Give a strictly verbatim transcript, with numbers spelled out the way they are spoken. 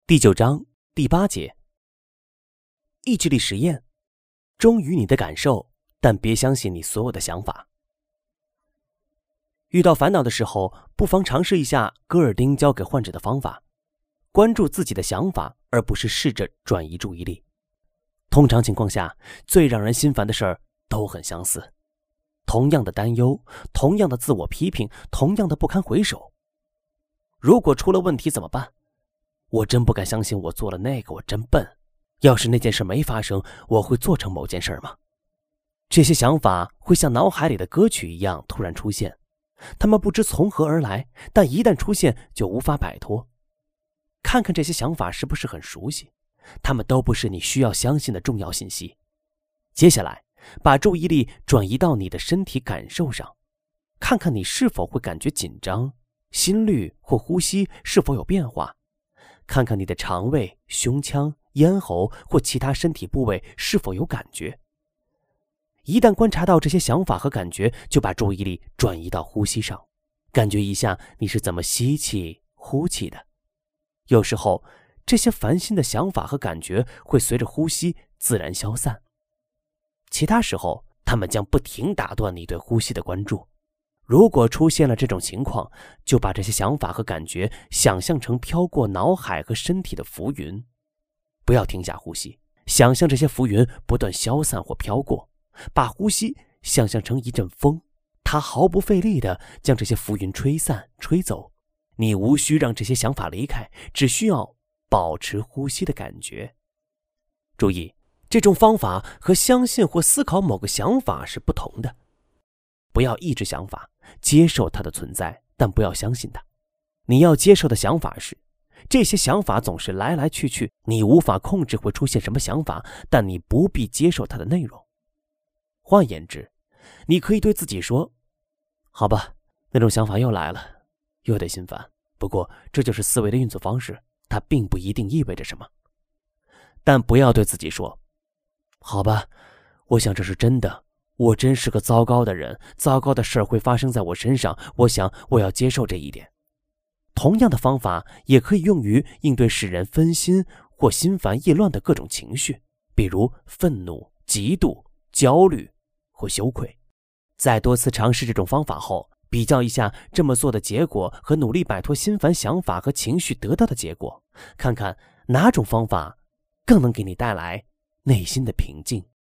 第九章第八节，意志力实验，忠于你的感受，但别相信你所有的想法。遇到烦恼的时候，不妨尝试一下戈尔丁教给患者的方法，关注自己的想法，而不是试着转移注意力。通常情况下，最让人心烦的事儿都很相似，同样的担忧，同样的自我批评，同样的不堪回首。如果出了问题怎么办？我真不敢相信我做了那个，我真笨。要是那件事没发生，我会做成某件事吗？这些想法会像脑海里的歌曲一样突然出现，它们不知从何而来，但一旦出现就无法摆脱。看看这些想法是不是很熟悉？它们都不是你需要相信的重要信息。接下来，把注意力转移到你的身体感受上，看看你是否会感觉紧张，心率或呼吸是否有变化。看看你的肠胃、胸腔、咽喉或其他身体部位是否有感觉。一旦观察到这些想法和感觉，就把注意力转移到呼吸上，感觉一下你是怎么吸气、呼气的。有时候，这些烦心的想法和感觉会随着呼吸自然消散。其他时候，它们将不停打断你对呼吸的关注。如果出现了这种情况，就把这些想法和感觉想象成飘过脑海和身体的浮云。不要停下呼吸，想象这些浮云不断消散或飘过，把呼吸想象成一阵风，它毫不费力地将这些浮云吹散、吹走。你无需让这些想法离开，只需要保持呼吸的感觉。注意，这种方法和相信或思考某个想法是不同的。不要抑制想法，接受它的存在，但不要相信它。你要接受的想法是，这些想法总是来来去去，你无法控制会出现什么想法，但你不必接受它的内容。换言之，你可以对自己说，好吧，那种想法又来了，又得心烦。不过这就是思维的运作方式，它并不一定意味着什么。但不要对自己说，好吧，我想这是真的，我真是个糟糕的人，糟糕的事会发生在我身上，我想我要接受这一点。同样的方法也可以用于应对使人分心或心烦意乱的各种情绪，比如愤怒、嫉妒、焦虑或羞愧。在多次尝试这种方法后，比较一下这么做的结果和努力摆脱心烦想法和情绪得到的结果，看看哪种方法更能给你带来内心的平静。